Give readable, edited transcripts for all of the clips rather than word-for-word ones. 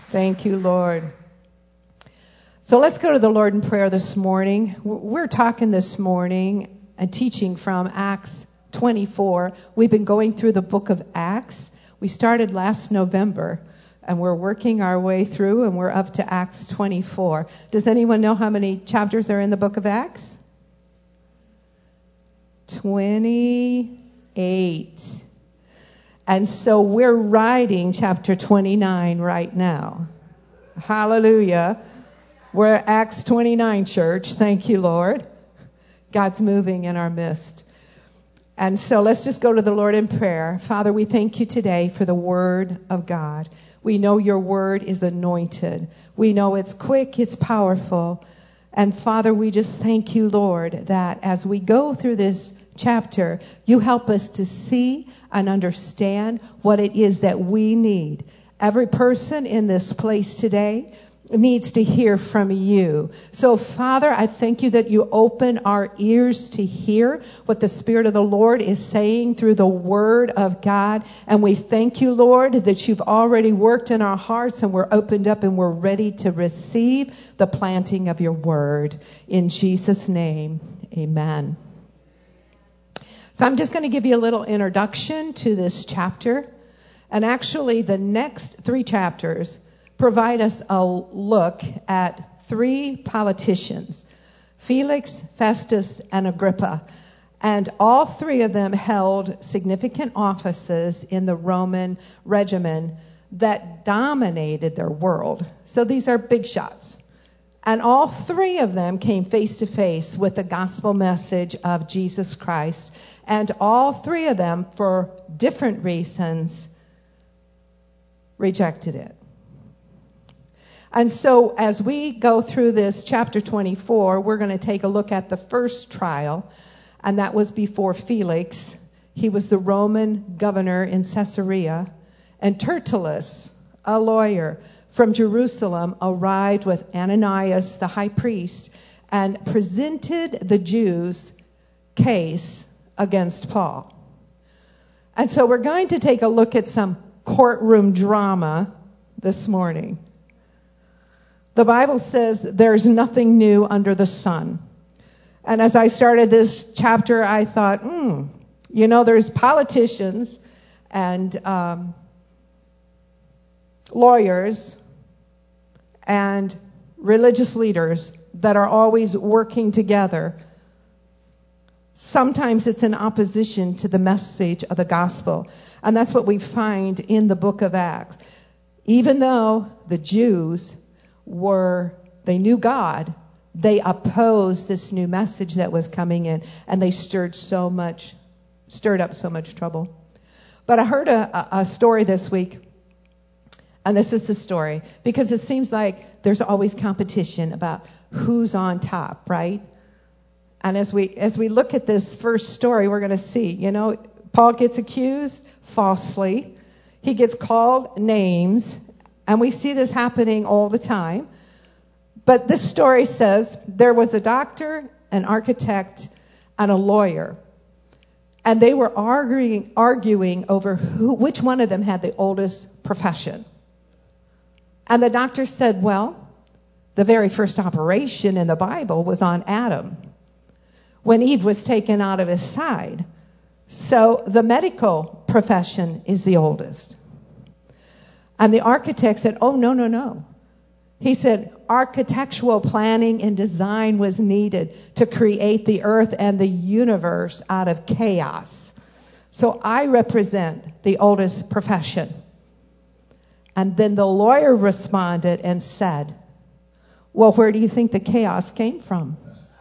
Thank you, Lord. So let's go to the Lord in prayer this morning. We're talking this morning and teaching from Acts 24. We've been going through the book of Acts. We started last November, and we're working our way through, and we're up to Acts 24. Does anyone know how many chapters are in the book of Acts? 28. And so we're writing chapter 29 right now. Hallelujah. We're at Acts 29, church. Thank you, Lord. God's moving in our midst. And so let's just go to the Lord in prayer. Father, we thank you today for the word of God. We know your word is anointed. We know it's quick, it's powerful. And Father, we just thank you, Lord, that as we go through this chapter, you help us to see and understand what it is that we need. Every person in this place today needs to hear from you. So, Father, I thank you that you open our ears to hear what the Spirit of the Lord is saying through the Word of God. And we thank you, Lord, that you've already worked in our hearts and we're opened up and we're ready to receive the planting of your Word. In Jesus' name, amen. So I'm just going to give you a little introduction to this chapter. And actually, the next 3 chapters provide us a look at 3 politicians, Felix, Festus, and Agrippa. And all 3 of them held significant offices in the Roman regimen that dominated their world. So these are big shots. And all 3 of them came face to face with the gospel message of Jesus Christ. And all 3 of them, for different reasons, rejected it. And so as we go through this chapter 24, we're going to take a look at the first trial, and that was before Felix. He was the Roman governor in Caesarea, and Tertullus, a lawyer from Jerusalem, arrived with Ananias, the high priest, and presented the Jews' case against Paul. And so we're going to take a look at some courtroom drama this morning. The Bible says there's nothing new under the sun. And as I started this chapter, I thought, there's politicians and lawyers and religious leaders that are always working together. Sometimes it's in opposition to the message of the gospel. And that's what we find in the book of Acts. Even though the Jews they knew God, they opposed this new message that was coming in, and they stirred up so much trouble. But I heard a story this week, and this is the story, because it seems like there's always competition about who's on top, right? And as we look at this first story, we're going to see, Paul gets accused falsely. He gets called names, and we see this happening all the time. But this story says there was a doctor, an architect, and a lawyer. And they were arguing over which one of them had the oldest profession. And the doctor said, well, the very first operation in the Bible was on Adam, when Eve was taken out of his side. So the medical profession is the oldest. And the architect said, oh, no. He said, architectural planning and design was needed to create the earth and the universe out of chaos. So I represent the oldest profession. And then the lawyer responded and said, well, where do you think the chaos came from?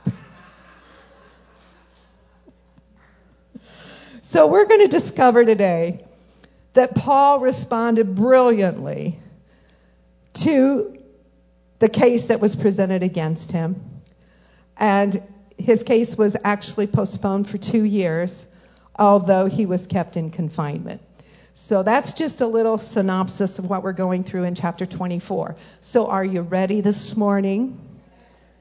So we're going to discover today that Paul responded brilliantly to the case that was presented against him. And his case was actually postponed for 2 years, although he was kept in confinement. So that's just a little synopsis of what we're going through in chapter 24. So are you ready this morning?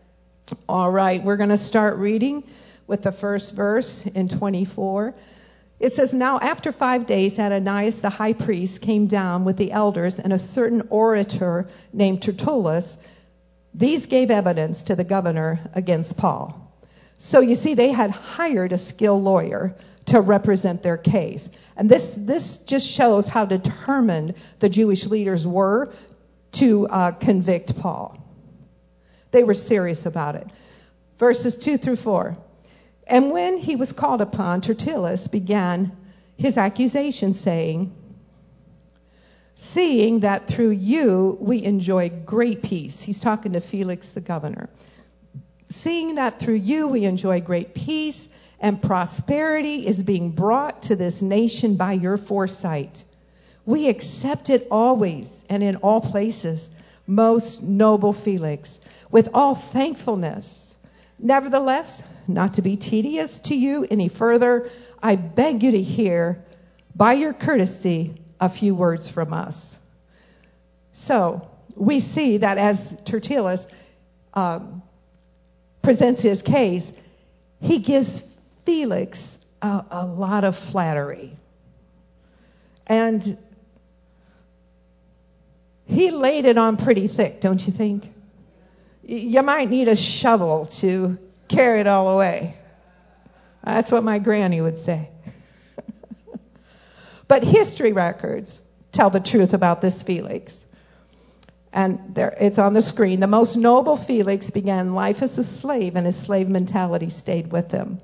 All right, we're going to start reading with the first verse in 24. It says, now after 5 days, Ananias the high priest came down with the elders and a certain orator named Tertullus. These gave evidence to the governor against Paul. So you see, they had hired a skilled lawyer to represent their case. And this just shows how determined the Jewish leaders were to convict Paul. They were serious about it. Verses 2 through 4. And when he was called upon, Tertullus began his accusation, saying, seeing that through you we enjoy great peace. He's talking to Felix the governor. Seeing that through you we enjoy great peace, and prosperity is being brought to this nation by your foresight. We accept it always and in all places, most noble Felix, with all thankfulness. Nevertheless, not to be tedious to you any further, I beg you to hear, by your courtesy, a few words from us. So we see that as Tertullus presents his case, he gives Felix a lot of flattery. And he laid it on pretty thick, don't you think? You might need a shovel to carry it all away. That's what my granny would say. But history records tell the truth about this Felix. And it's on the screen. The most noble Felix began life as a slave, and his slave mentality stayed with him.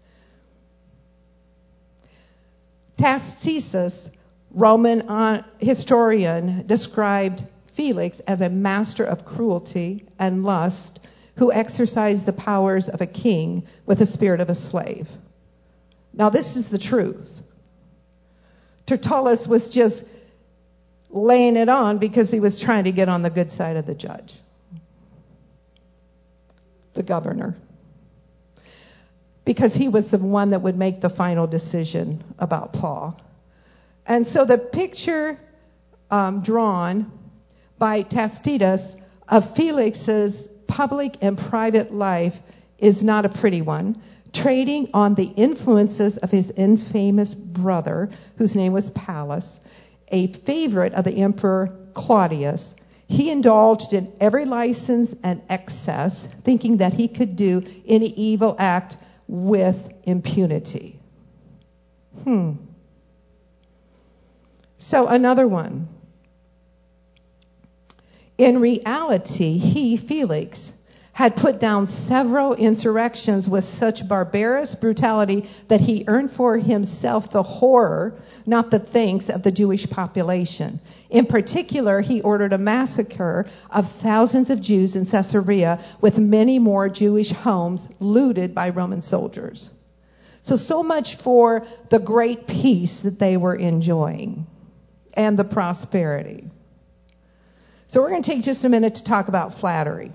Tacitus, Roman historian, described Felix as a master of cruelty and lust who exercised the powers of a king with the spirit of a slave. Now, this is the truth. Tertullus was just laying it on because he was trying to get on the good side of the judge, the governor, because he was the one that would make the final decision about Paul. And so the picture drawn by Tacitus of Felix's public and private life is not a pretty one. Trading on the influences of his infamous brother, whose name was Pallas, a favorite of the Emperor Claudius, he indulged in every license and excess, thinking that he could do any evil act with impunity. So another one. In reality, he, Felix, had put down several insurrections with such barbarous brutality that he earned for himself the horror, not the thanks, of the Jewish population. In particular, he ordered a massacre of thousands of Jews in Caesarea, with many more Jewish homes looted by Roman soldiers. So much for the great peace that they were enjoying and the prosperity. So we're going to take just a minute to talk about flattery.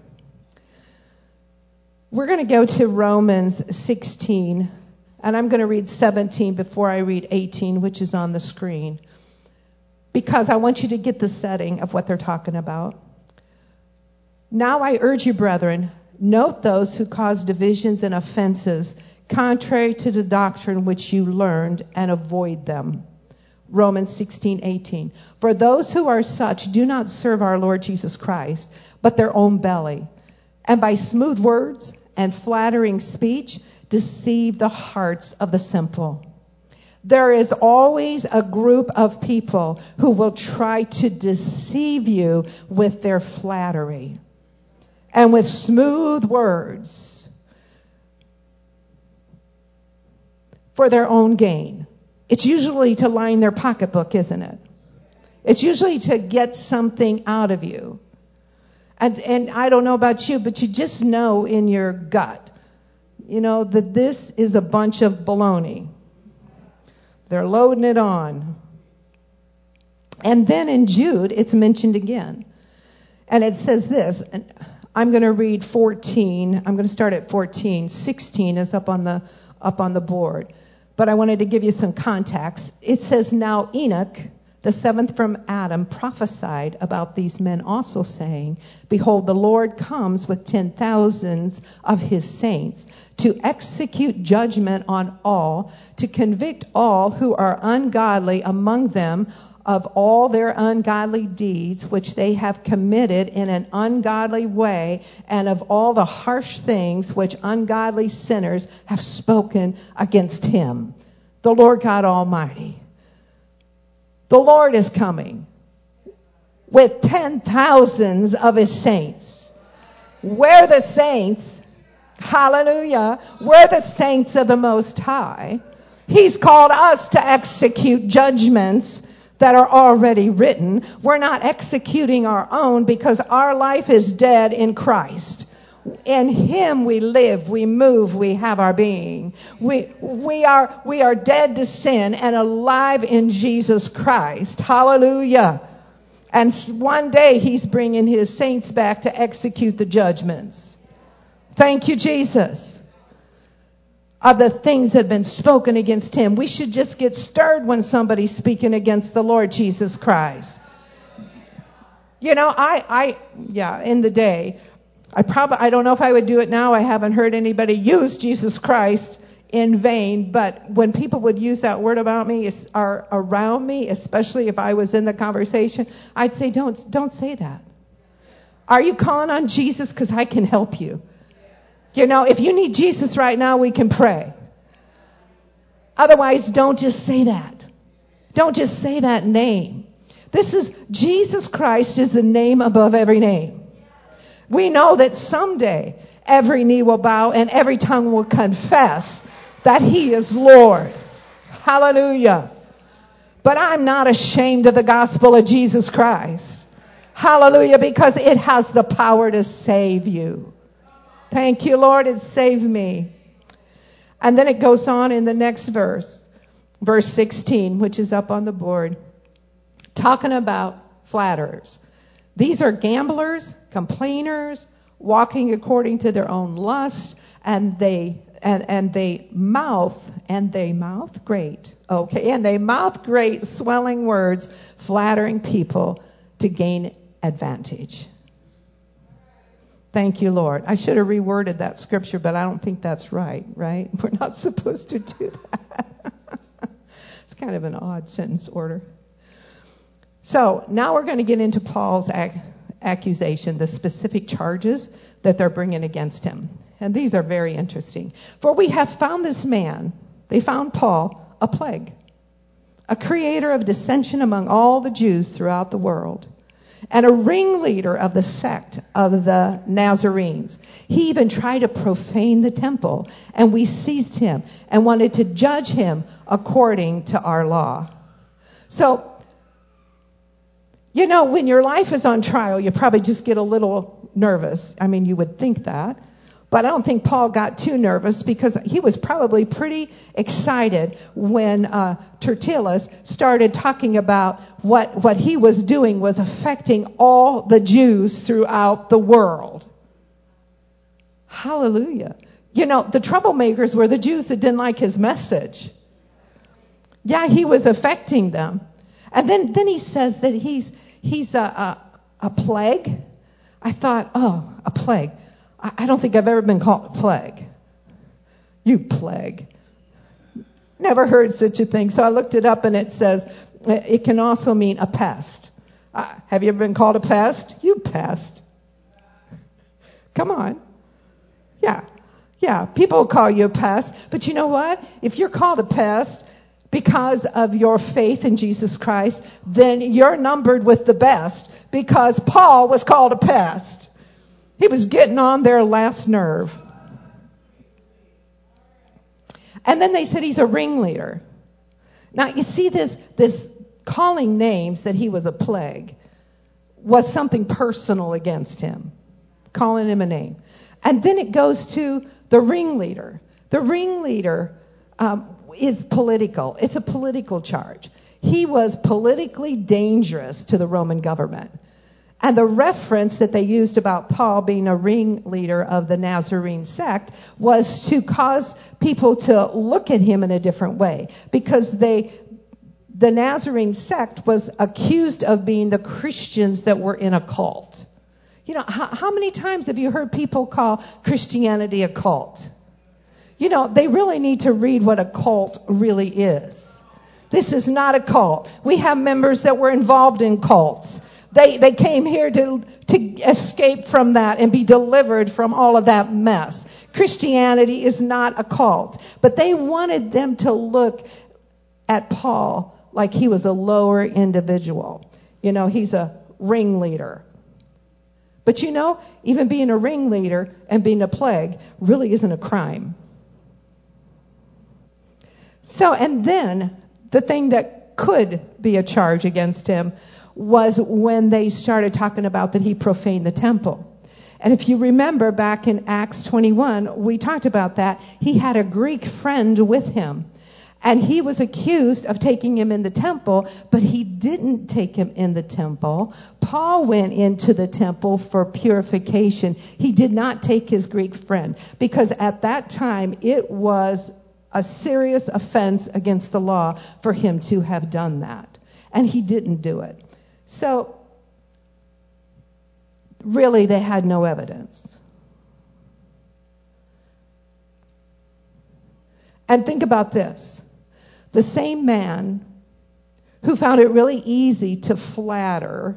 We're going to go to Romans 16, and I'm going to read 17 before I read 18, which is on the screen, because I want you to get the setting of what they're talking about. Now I urge you, brethren, note those who cause divisions and offenses contrary to the doctrine which you learned, and avoid them. Romans 16:18. For those who are such do not serve our Lord Jesus Christ, but their own belly, and by smooth words and flattering speech deceive the hearts of the simple. There is always a group of people who will try to deceive you with their flattery and with smooth words for their own gain. It's usually to line their pocketbook, isn't it? It's usually to get something out of you. And I don't know about you, but you just know in your gut, that this is a bunch of baloney. They're loading it on. And then in Jude, it's mentioned again. And it says this, and I'm going to read 14. I'm going to start at 14. 16 is up on the board. But I wanted to give you some context. It says, now Enoch, The seventh from Adam prophesied about these men also, saying, Behold, the Lord comes with 10,000s of his saints to execute judgment on all, to convict all who are ungodly among them of all their ungodly deeds which they have committed in an ungodly way, and of all the harsh things which ungodly sinners have spoken against him. The Lord God Almighty. The Lord is coming with 10,000s of his saints. We're the saints. Hallelujah. We're the saints of the Most High. He's called us to execute judgments that are already written. We're not executing our own because our life is dead in Christ. In him we live, we move, we have our being. We are dead to sin and alive in Jesus Christ. Hallelujah. And one day he's bringing his saints back to execute the judgments. Thank you, Jesus. Of the things that have been spoken against him. We should just get stirred when somebody's speaking against the Lord Jesus Christ. You know, in the day, I don't know if I would do it now. I haven't heard anybody use Jesus Christ in vain. But when people would use that word about me or around me, especially if I was in the conversation, I'd say, don't say that. Are you calling on Jesus? Because I can help you. You know, if you need Jesus right now, we can pray. Otherwise, don't just say that. Don't just say that name. Jesus Christ is the name above every name. We know that someday every knee will bow and every tongue will confess that he is Lord. Hallelujah. But I'm not ashamed of the gospel of Jesus Christ. Hallelujah, because it has the power to save you. Thank you, Lord, it saved me. And then it goes on in the next verse, verse 16, which is up on the board, talking about flatterers. These are gamblers, complainers, walking according to their own lust, and they mouth great swelling words, flattering people to gain advantage. Thank you, Lord. I should have reworded that scripture, but I don't think that's right? We're not supposed to do that. It's kind of an odd sentence order. So now we're going to get into Paul's accusation, the specific charges that they're bringing against him. And these are very interesting. For we have found this man, they found Paul, a plague, a creator of dissension among all the Jews throughout the world, and a ringleader of the sect of the Nazarenes. He even tried to profane the temple, and we seized him and wanted to judge him according to our law. So, you know, when your life is on trial, you probably just get a little nervous. I mean, you would think that. But I don't think Paul got too nervous because he was probably pretty excited when Tertullus started talking about what he was doing was affecting all the Jews throughout the world. Hallelujah. You know, the troublemakers were the Jews that didn't like his message. Yeah, he was affecting them. And then he says that he's a plague. I thought, oh, a plague. I don't think I've ever been called a plague. You plague. Never heard such a thing. So I looked it up and it says it can also mean a pest. Have you ever been called a pest? You pest. Come on. Yeah. People will call you a pest. But you know what? If you're called a pest because of your faith in Jesus Christ, then you're numbered with the best because Paul was called a pest. He was getting on their last nerve. And then they said he's a ringleader. Now, you see this calling names that he was a plague was something personal against him, calling him a name. And then it goes to the ringleader. The ringleader is political. It's a political charge. He was politically dangerous to the Roman government. And the reference that they used about Paul being a ringleader of the Nazarene sect was to cause people to look at him in a different way because they the Nazarene sect was accused of being the Christians that were in a cult. You know, how many times have you heard people call Christianity a cult? You know, they really need to read what a cult really is. This is not a cult. We have members that were involved in cults. They came here to escape from that and be delivered from all of that mess. Christianity is not a cult. But they wanted them to look at Paul like he was a lower individual. You know, he's a ringleader. But you know, even being a ringleader and being a plague really isn't a crime. So, and then the thing that could be a charge against him was when they started talking about that he profaned the temple. And if you remember back in Acts 21, we talked about that. He had a Greek friend with him. And he was accused of taking him in the temple, but he didn't take him in the temple. Paul went into the temple for purification. He did not take his Greek friend because at that time it was a serious offense against the law for him to have done that. And he didn't do it. So really they had no evidence. And think about this. The same man who found it really easy to flatter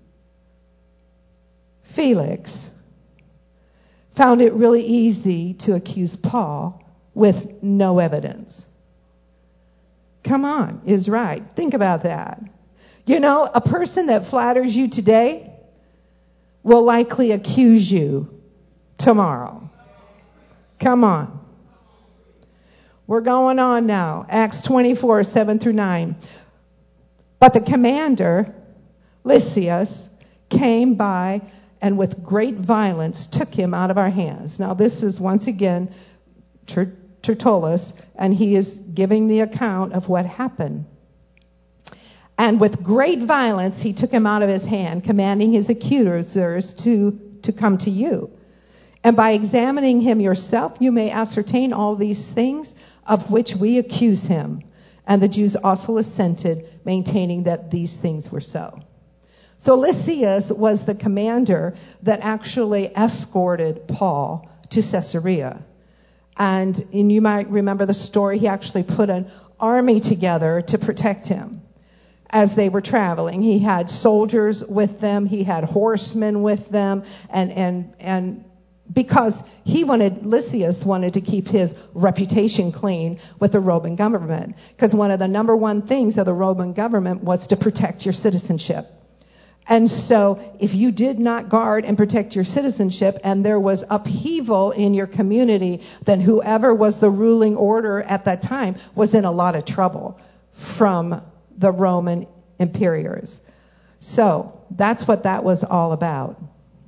Felix found it really easy to accuse Paul with no evidence. Come on, is right. Think about that. You know, a person that flatters you today will likely accuse you tomorrow. Come on. We're going on now. Acts 24, 7 through 9. But the commander, Lysias, came by and with great violence took him out of our hands. Now this is once again Tertullus, and he is giving the account of what happened. And with great violence he took him out of his hand, commanding his accusers to come to you. And by examining him yourself, you may ascertain all these things of which we accuse him. And the Jews also assented, maintaining that these things were so. So Lysias was the commander that actually escorted Paul to Caesarea. And you might remember the story, he actually put an army together to protect him as they were traveling. He had soldiers with them, he had horsemen with them, and because Lysias wanted to keep his reputation clean with the Roman government. Because one of the number one things of the Roman government was to protect your citizenship. And so if you did not guard and protect your citizenship and there was upheaval in your community, then whoever was the ruling order at that time was in a lot of trouble from the Roman imperiors. So that's what that was all about.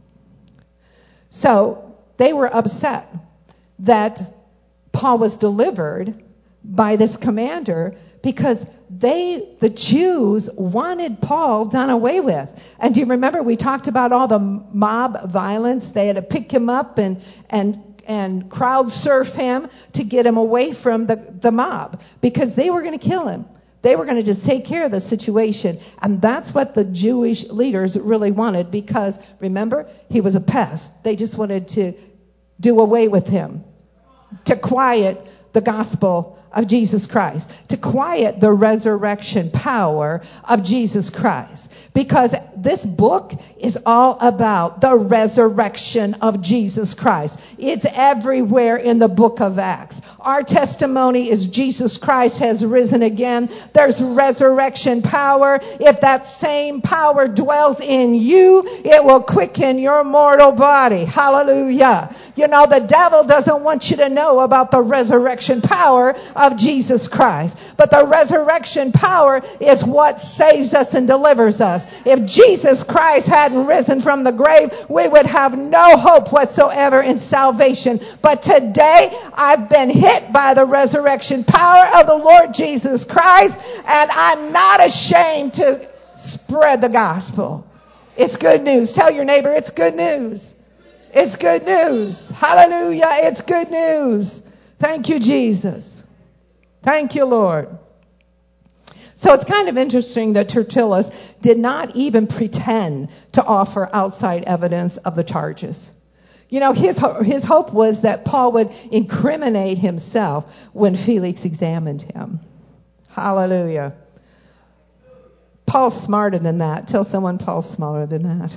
So they were upset that Paul was delivered by this commander because the Jews wanted Paul done away with. And do you remember we talked about all the mob violence? They had to pick him up and crowd surf him to get him away from the mob because they were going to kill him. They were going to just take care of the situation. And that's what the Jewish leaders really wanted because, remember, he was a pest. They just wanted to do away with him, to quiet the gospel of Jesus Christ, to quiet the resurrection power of Jesus Christ. Because this book is all about the resurrection of Jesus Christ. It's everywhere in the book of Acts. Our testimony is Jesus Christ has risen again. There's resurrection power. If that same power dwells in you, it will quicken your mortal body. Hallelujah. You know, the devil doesn't want you to know about the resurrection power of Jesus Christ. But the resurrection power is what saves us and delivers us. If Jesus Christ hadn't risen from the grave, we would have no hope whatsoever in salvation. But today, I've been hit by the resurrection power of the Lord Jesus Christ, and I'm not ashamed to spread the gospel. It's good news. Tell your neighbor, it's good news. It's good news. Hallelujah. It's good news. Thank you, Jesus. Thank you, Lord. So it's kind of interesting that Tertullus did not even pretend to offer outside evidence of the charges. You know, his hope was that Paul would incriminate himself when Felix examined him. Hallelujah. Paul's smarter than that. Tell someone Paul's smarter than that.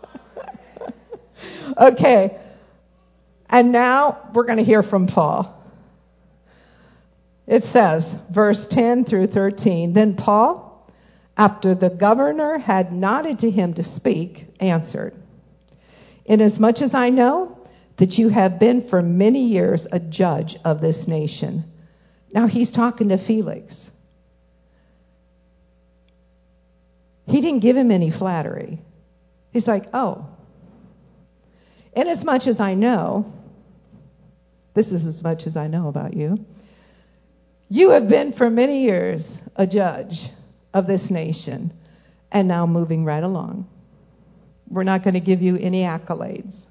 Okay. And now we're going to hear from Paul. It says, verse 10 through 13, then Paul, after the governor had nodded to him to speak, answered, inasmuch as I know that you have been for many years a judge of this nation. Now he's talking to Felix. He didn't give him any flattery. He's like, oh, inasmuch as I know, this is as much as I know about you, you have been for many years a judge of this nation, and now moving right along. We're not going to give you any accolades.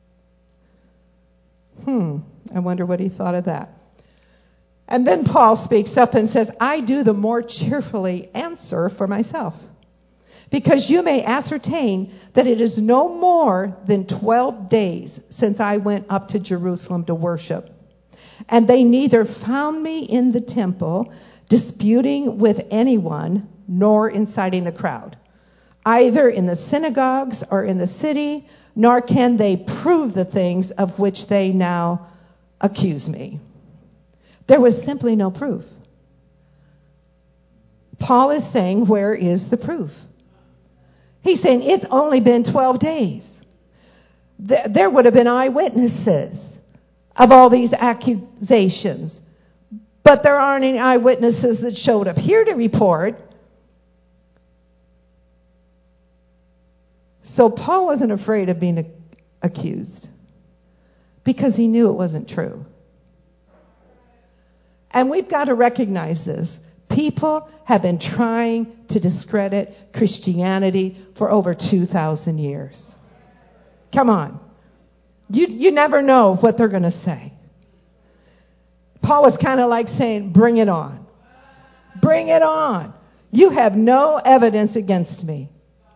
I wonder what he thought of that. And then Paul speaks up and says, I do the more cheerfully answer for myself, because you may ascertain that it is no more than 12 days since I went up to Jerusalem to worship. And they neither found me in the temple disputing with anyone, nor inciting the crowd, either in the synagogues or in the city, nor can they prove the things of which they now accuse me. There was simply no proof. Paul is saying, where is the proof? He's saying it's only been 12 days. There would have been eyewitnesses of all these accusations, but there aren't any eyewitnesses that showed up here to report. So Paul wasn't afraid of being accused because he knew it wasn't true. And we've got to recognize this. People have been trying to discredit Christianity for over 2,000 years. Come on. You never know what they're going to say. Paul was kind of like saying, bring it on. Bring it on. You have no evidence against me.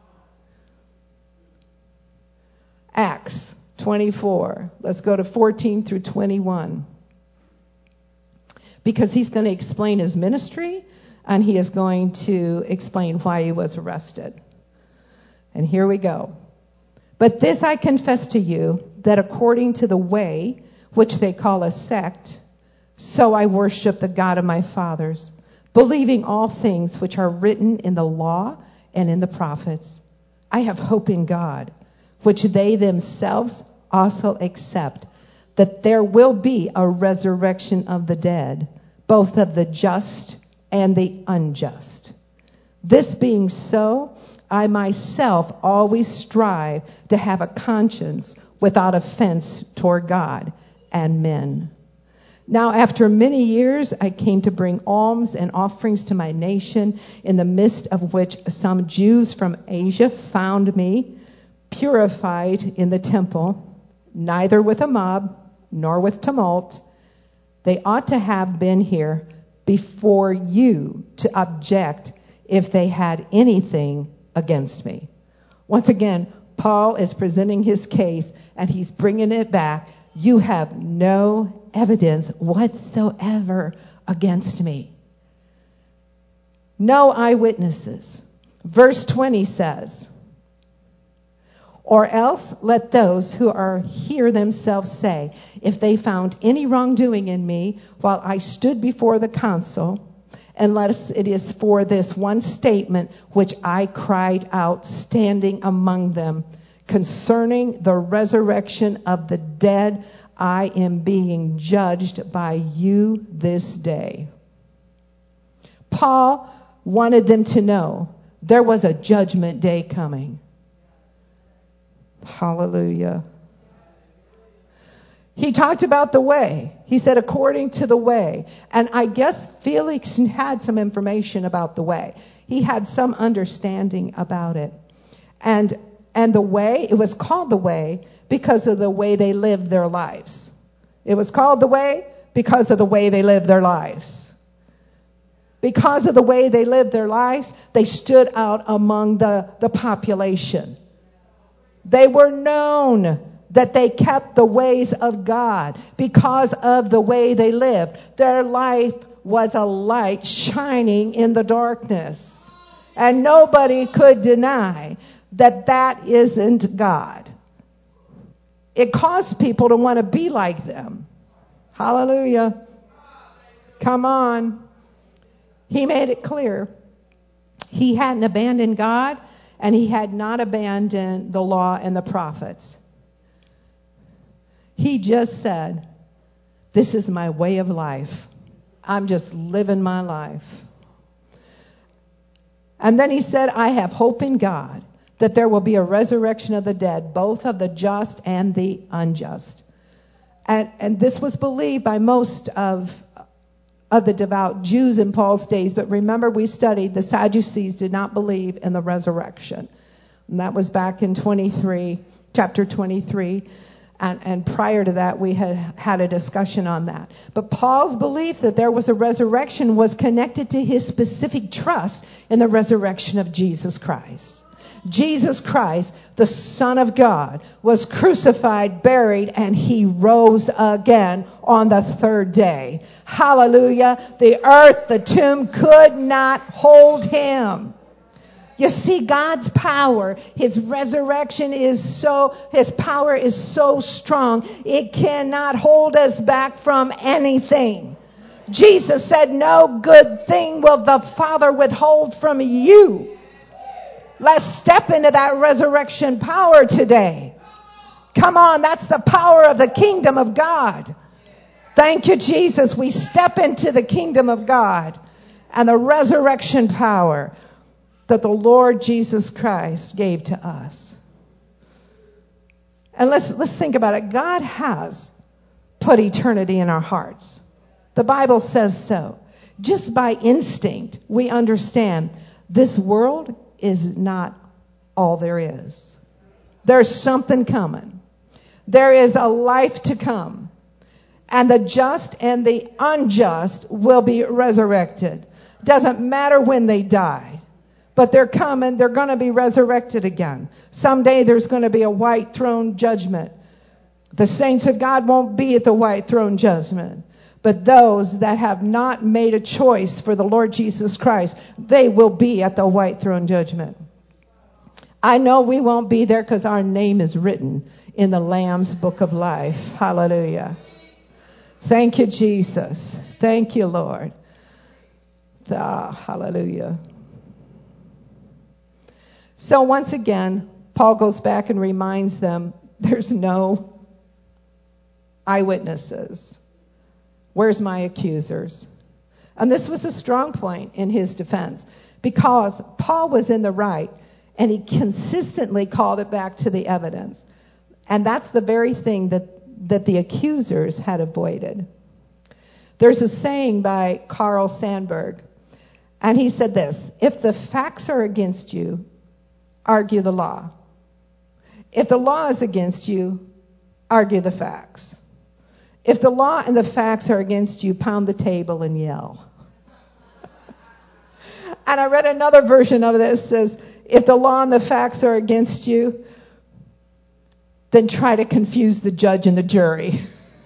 Acts 24. Let's go to 14 through 21. Because he's going to explain his ministry, and he is going to explain why he was arrested. And here we go. But this I confess to you, that according to the way which they call a sect, so I worship the God of my fathers, believing all things which are written in the law and in the prophets. I have hope in God, which they themselves also accept, that there will be a resurrection of the dead, both of the just and the unjust. This being so, I myself always strive to have a conscience without offense toward God and men. Now, after many years, I came to bring alms and offerings to my nation, in the midst of which some Jews from Asia found me purified in the temple, neither with a mob nor with tumult. They ought to have been here before you to object if they had anything against me. Once again, Paul is presenting his case, and he's bringing it back. You have no evidence whatsoever against me. No eyewitnesses. Verse 20 says, or else let those who are here themselves say, if they found any wrongdoing in me while I stood before the council, unless it is for this one statement which I cried out standing among them, concerning the resurrection of the dead, I am being judged by you this day. Paul wanted them to know there was a judgment day coming. Hallelujah. He talked about the way. He said, according to the way. And I guess Felix had some information about the way. He had some understanding about it. And the way, it was called the way because of the way they lived their lives. It was called the way because of the way they lived their lives. Because of the way they lived their lives, they stood out among the population. They were known that they kept the ways of God because of the way they lived. Their life was a light shining in the darkness. And nobody could deny that that isn't God. It caused people to want to be like them. Hallelujah. Come on. He made it clear. He hadn't abandoned God, and he had not abandoned the law and the prophets. He just said, this is my way of life. I'm just living my life. And then he said, I have hope in God that there will be a resurrection of the dead, both of the just and the unjust. And this was believed by most of the devout Jews in Paul's days. But remember, we studied the Sadducees did not believe in the resurrection. And that was back in chapter 23. And prior to that, we had a discussion on that. But Paul's belief that there was a resurrection was connected to his specific trust in the resurrection of Jesus Christ. Jesus Christ, the Son of God, was crucified, buried, and he rose again on the third day. Hallelujah. The earth, the tomb could not hold him. You see, God's power, his resurrection his power is so strong, it cannot hold us back from anything. Jesus said, no good thing will the Father withhold from you. Let's step into that resurrection power today. Come on, that's the power of the kingdom of God. Thank you, Jesus. We step into the kingdom of God and the resurrection power that the Lord Jesus Christ gave to us. And let's think about it. God has put eternity in our hearts. The Bible says so. Just by instinct, we understand this world is not all there is. There's something coming. There is a life to come. And the just and the unjust will be resurrected. Doesn't matter when they die. But they're coming. They're going to be resurrected again. Someday there's going to be a white throne judgment. The saints of God won't be at the white throne judgment. But those that have not made a choice for the Lord Jesus Christ, they will be at the white throne judgment. I know we won't be there because our name is written in the Lamb's book of life. Hallelujah. Thank you, Jesus. Thank you, Lord. Hallelujah. So once again, Paul goes back and reminds them there's no eyewitnesses. Where's my accusers? And this was a strong point in his defense because Paul was in the right and he consistently called it back to the evidence. And that's the very thing that the accusers had avoided. There's a saying by Carl Sandburg, and he said this: if the facts are against you, argue the law. If the law is against you, argue the facts. If the law and the facts are against you, pound the table and yell. And I read another version of this says, if the law and the facts are against you, then try to confuse the judge and the jury.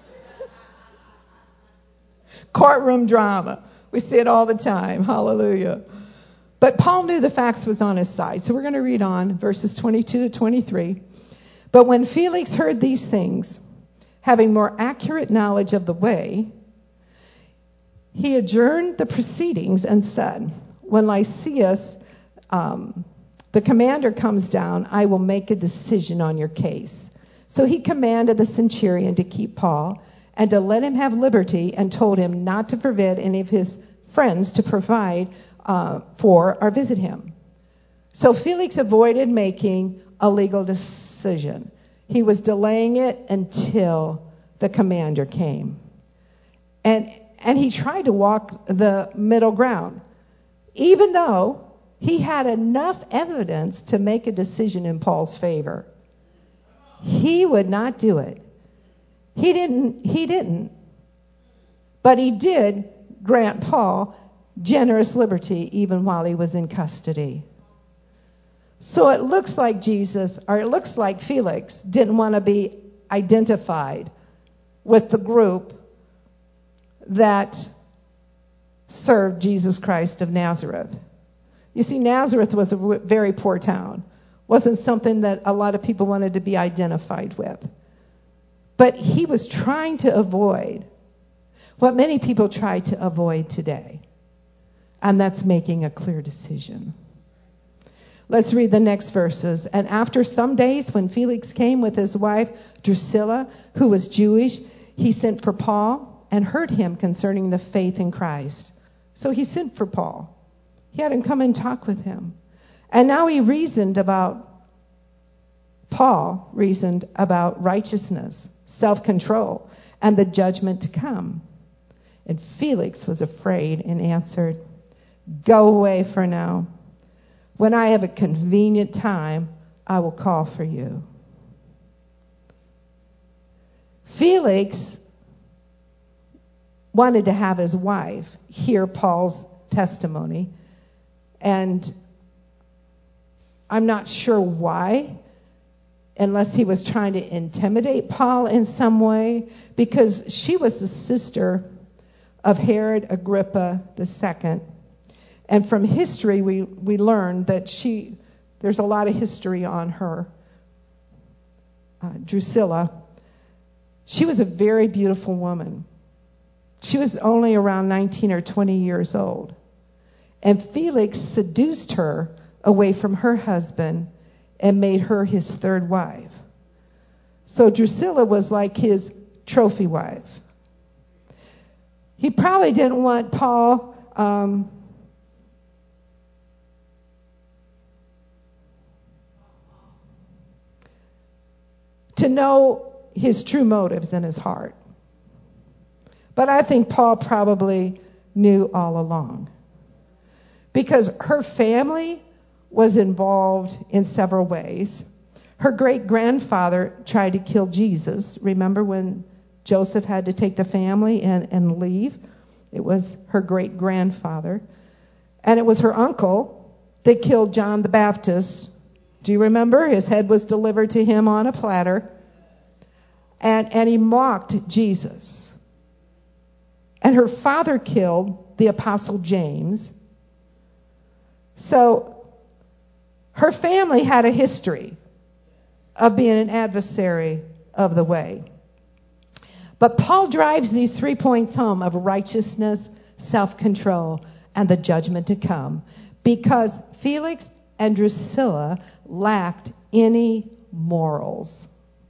Courtroom drama. We see it all the time. Hallelujah. But Paul knew the facts was on his side. So we're going to read on verses 22 to 23. But when Felix heard these things, having more accurate knowledge of the way, he adjourned the proceedings and said, when Lysias, the commander, comes down, I will make a decision on your case. So he commanded the centurion to keep Paul and to let him have liberty, and told him not to forbid any of his friends to provide for or visit him. So Felix avoided making a legal decision. He was delaying it until the commander came. And he tried to walk the middle ground, even though he had enough evidence to make a decision in Paul's favor. He would not do it. He didn't. But he did grant Paul generous liberty even while he was in custody. So it looks like Felix didn't want to be identified with the group that served Jesus Christ of Nazareth. You see, Nazareth was a very poor town. Wasn't something that a lot of people wanted to be identified with. But he was trying to avoid what many people try to avoid today. And that's making a clear decision. Let's read the next verses. And after some days, when Felix came with his wife Drusilla, who was Jewish, he sent for Paul and heard him concerning the faith in Christ. So he sent for Paul. He had him come and talk with him. And now Paul reasoned about righteousness, self-control, and the judgment to come. And Felix was afraid and answered, "Go away for now. When I have a convenient time, I will call for you." Felix wanted to have his wife hear Paul's testimony, and I'm not sure why, unless he was trying to intimidate Paul in some way, because she was the sister of Herod Agrippa II. And from history, we learned that there's a lot of history on her, Drusilla. She was a very beautiful woman. She was only around 19 or 20 years old. And Felix seduced her away from her husband and made her his third wife. So Drusilla was like his trophy wife. He probably didn't want Paul to know his true motives in his heart. But I think Paul probably knew all along, because her family was involved in several ways. Her great-grandfather tried to kill Jesus. Remember when Joseph had to take the family and leave? It was her great-grandfather. And it was her uncle that killed John the Baptist. Do you remember? His head was delivered to him on a platter. And he mocked Jesus. And her father killed the Apostle James. So her family had a history of being an adversary of the way. But Paul drives these 3 points home of righteousness, self-control, and the judgment to come, because Felix and Drusilla lacked any morals.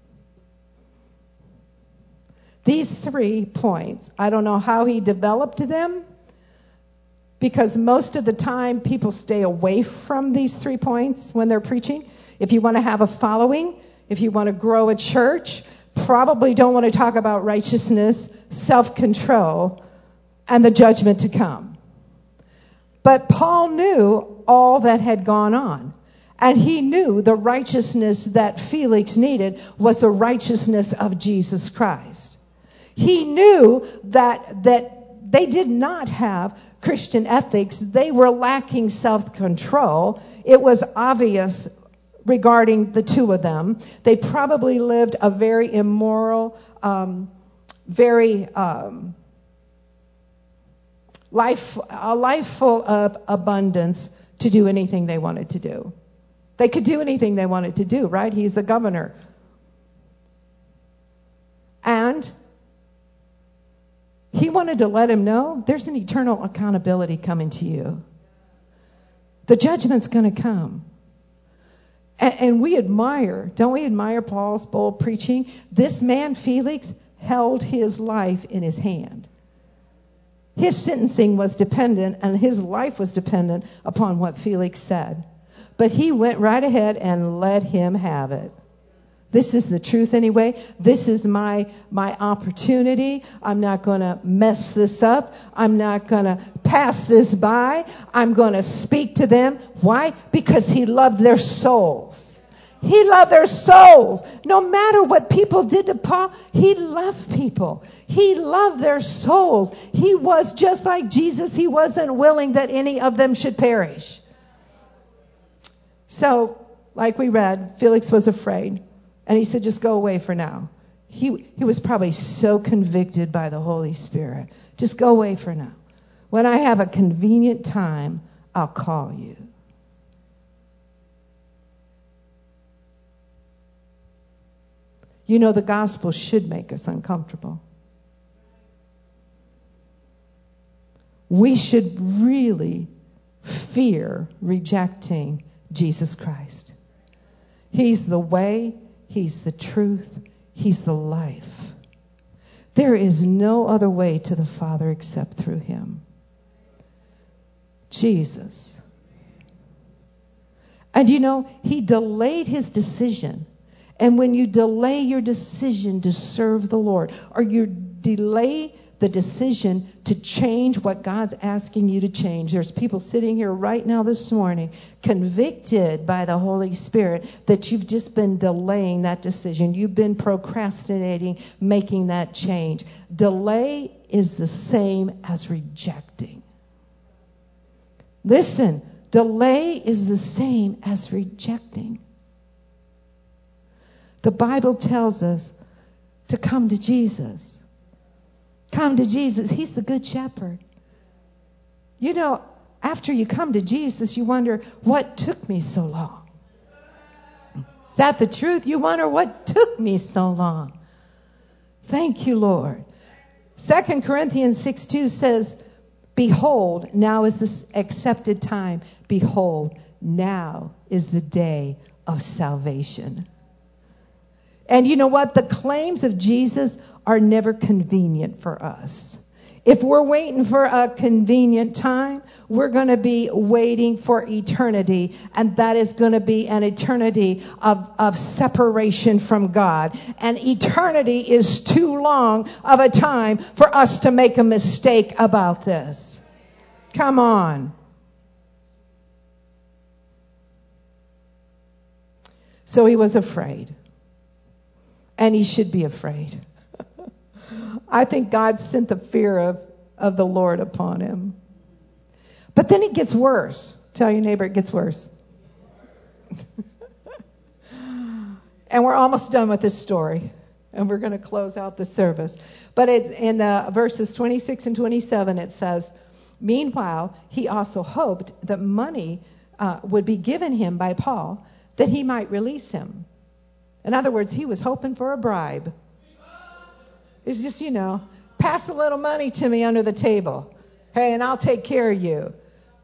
These 3 points, I don't know how he developed them, because most of the time people stay away from these 3 points when they're preaching. If you want to have a following, if you want to grow a church, probably don't want to talk about righteousness, self-control, and the judgment to come. But Paul knew all that had gone on. And he knew the righteousness that Felix needed was the righteousness of Jesus Christ. He knew that they did not have Christian ethics. They were lacking self-control. It was obvious regarding the two of them. They probably lived a very immoral, a life full of abundance to do anything they wanted to do. They could do anything they wanted to do, right? He's the governor. And he wanted to let him know there's an eternal accountability coming to you. The judgment's going to come. And we admire, don't we admire Paul's bold preaching? This man, Felix, held his life in his hand. His sentencing was dependent, and his life was dependent upon what Felix said. But he went right ahead and let him have it. This is the truth anyway. This is my opportunity. I'm not going to mess this up. I'm not going to pass this by. I'm going to speak to them. Why? Because he loved their souls. He loved their souls. No matter what people did to Paul, he loved people. He loved their souls. He was just like Jesus. He wasn't willing that any of them should perish. So, like we read, Felix was afraid. And he said, just go away for now. He was probably so convicted by the Holy Spirit. Just go away for now. When I have a convenient time, I'll call you. You know, the gospel should make us uncomfortable. We should really fear rejecting Jesus Christ. He's the way, He's the truth, He's the life. There is no other way to the Father except through Him. Jesus. And you know, He delayed His decision. And when you delay your decision to serve the Lord, or you delay the decision to change what God's asking you to change, there's people sitting here right now this morning convicted by the Holy Spirit that you've just been delaying that decision. You've been procrastinating making that change. Delay is the same as rejecting. Listen, delay is the same as rejecting. The Bible tells us to come to Jesus. Come to Jesus. He's the good shepherd. You know, after you come to Jesus, you wonder, what took me so long? Is that the truth? You wonder, what took me so long? Thank you, Lord. 2 Corinthians 6:2 says, behold, now is the accepted time. Behold, now is the day of salvation. And you know what? The claims of Jesus are never convenient for us. If we're waiting for a convenient time, we're going to be waiting for eternity. And that is going to be an eternity of separation from God. And eternity is too long of a time for us to make a mistake about this. Come on. So he was afraid. And he should be afraid. I think God sent the fear of the Lord upon him. But then it gets worse. Tell your neighbor it gets worse. And we're almost done with this story. And we're going to close out the service. But it's in verses 26 and 27 it says, meanwhile, he also hoped that money would be given him by Paul that he might release him. In other words, he was hoping for a bribe. It's just, you know, pass a little money to me under the table. Hey, and I'll take care of you.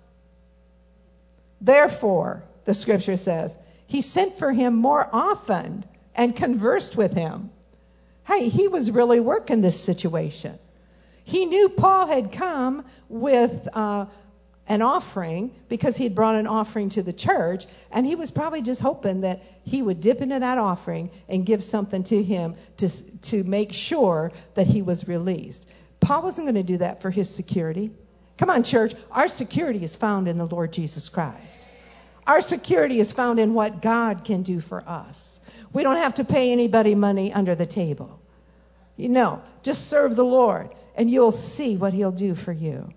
Therefore, the scripture says, he sent for him more often and conversed with him. Hey, he was really working this situation. He knew Paul had come with an offering because he had brought an offering to the church, and he was probably just hoping that he would dip into that offering and give something to him to make sure that he was released. Paul wasn't going to do that for his security. Come on, church. Our security is found in the Lord Jesus Christ. Our security is found in what God can do for us. We don't have to pay anybody money under the table. You know, just serve the Lord, and you'll see what he'll do for you.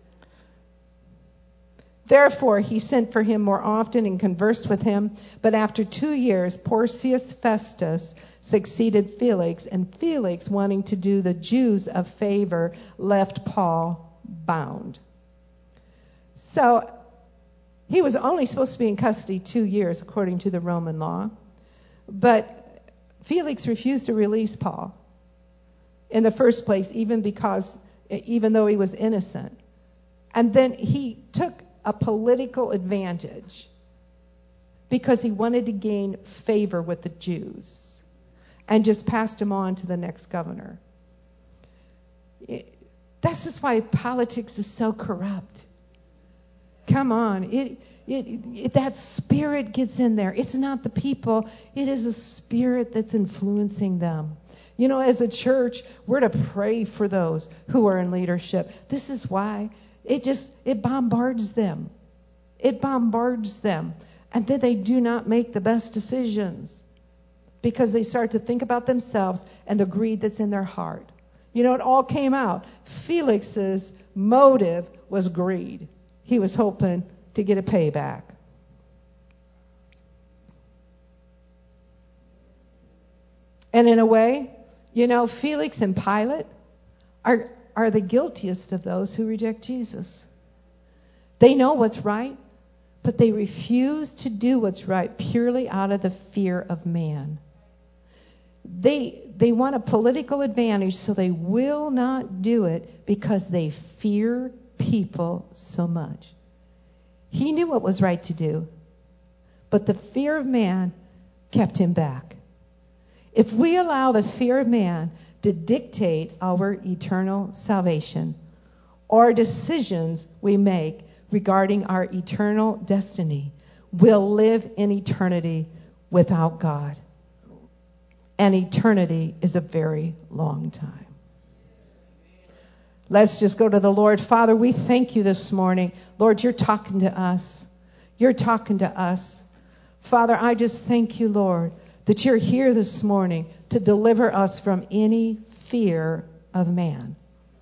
Therefore, he sent for him more often and conversed with him. But after 2 years, Porcius Festus succeeded Felix, and Felix, wanting to do the Jews a favor, left Paul bound. So he was only supposed to be in custody 2 years, according to the Roman law. But Felix refused to release Paul in the first place, even though he was innocent. And then he took a political advantage because he wanted to gain favor with the Jews and just passed him on to the next governor. That's just why politics is so corrupt. Come on. That spirit gets in there. It's not the people. It is a spirit that's influencing them. You know, as a church, we're to pray for those who are in leadership. This is why it bombards them. It bombards them. And then they do not make the best decisions because they start to think about themselves and the greed that's in their heart. You know, it all came out. Felix's motive was greed. He was hoping to get a payback. And in a way, you know, Felix and Pilate are the guiltiest of those who reject Jesus. They know what's right, but they refuse to do what's right purely out of the fear of man. They want a political advantage, so they will not do it because they fear people so much. He knew what was right to do, but the fear of man kept him back. If we allow the fear of man to dictate our eternal salvation or decisions we make regarding our eternal destiny, we'll live in eternity without God. And eternity is a very long time. Let's just go to the Lord. Father, we thank you this morning. Lord, you're talking to us. You're talking to us. Father, I just thank you, Lord, that you're here this morning to deliver us from any fear of man.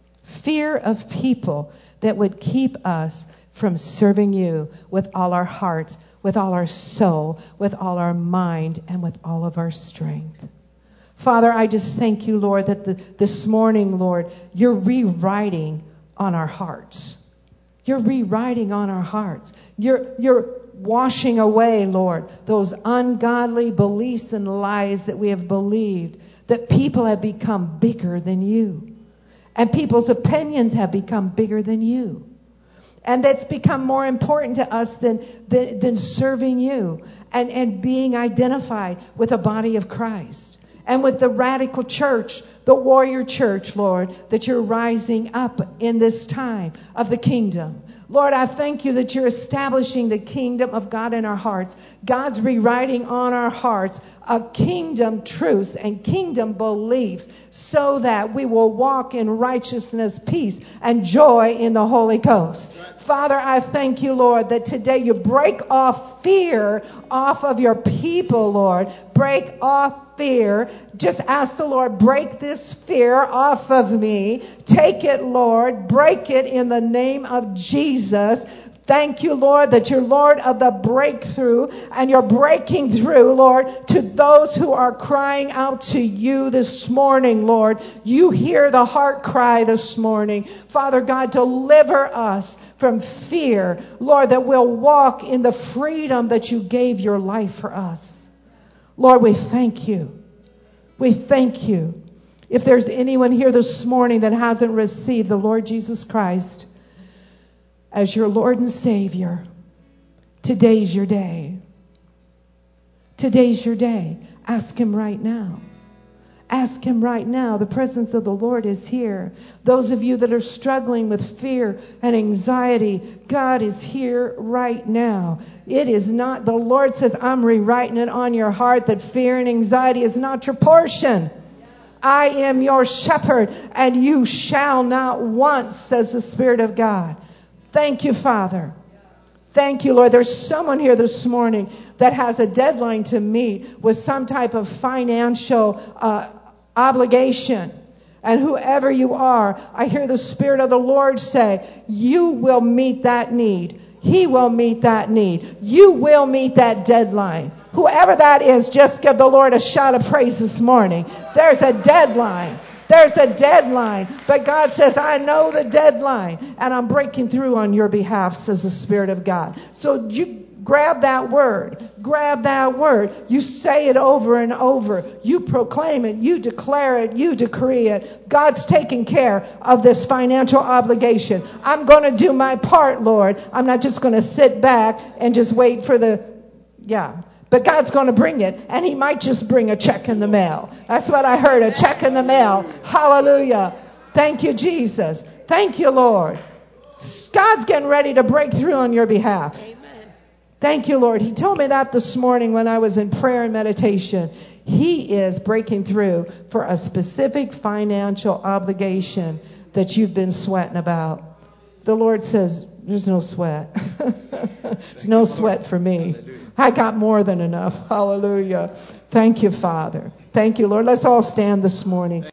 Fear of people that would keep us from serving you with all our heart, with all our soul, with all our mind, and with all of our strength. Father, I just thank you, Lord, that this morning, Lord, you're rewriting on our hearts. You're rewriting on our hearts. You're washing away, Lord, those ungodly beliefs and lies that we have believed, that people have become bigger than you. And people's opinions have become bigger than you. And that's become more important to us than serving you and being identified with the body of Christ. And with the radical church, the warrior church, Lord, that you're rising up in this time of the kingdom. Lord, I thank you that you're establishing the kingdom of God in our hearts. God's rewriting on our hearts a kingdom truths and kingdom beliefs so that we will walk in righteousness, peace, and joy in the Holy Ghost. Father, I thank you, Lord, that today you break off fear off of your people, Lord. Break off fear. Just ask the Lord, break this fear off of me. Take it, Lord. Break it in the name of Jesus. Thank you, Lord, that you're Lord of the breakthrough and you're breaking through, Lord, to those who are crying out to you this morning, Lord. You hear the heart cry this morning. Father God, deliver us from fear, Lord, that we'll walk in the freedom that you gave your life for us. Lord, we thank you. We thank you. If there's anyone here this morning that hasn't received the Lord Jesus Christ as your Lord and Savior, today's your day. Today's your day. Ask him right now. Ask him right now. The presence of the Lord is here. Those of you that are struggling with fear and anxiety, God is here right now. It is not, the Lord says, I'm rewriting it on your heart that fear and anxiety is not your portion. I am your shepherd and you shall not want, says the Spirit of God. Thank you, Father. Thank you, Lord. There's someone here this morning that has a deadline to meet with some type of financial obligation. And whoever you are, I hear the Spirit of the Lord say, you will meet that need. He will meet that need. You will meet that deadline. Whoever that is, just give the Lord a shout of praise this morning. There's a deadline. There's a deadline. But God says, I know the deadline. And I'm breaking through on your behalf, says the Spirit of God. So you grab that word. Grab that word. You say it over and over. You proclaim it. You declare it. You decree it. God's taking care of this financial obligation. I'm going to do my part, Lord. I'm not just going to sit back and just wait for but God's going to bring it, and he might just bring a check in the mail. That's what I heard, a check in the mail. Hallelujah. Thank you, Jesus. Thank you, Lord. God's getting ready to break through on your behalf. Amen. Thank you, Lord. He told me that this morning when I was in prayer and meditation. He is breaking through for a specific financial obligation that you've been sweating about. The Lord says, there's no sweat. There's no sweat for me. I got more than enough. Hallelujah. Thank you, Father. Thank you, Lord. Let's all stand this morning.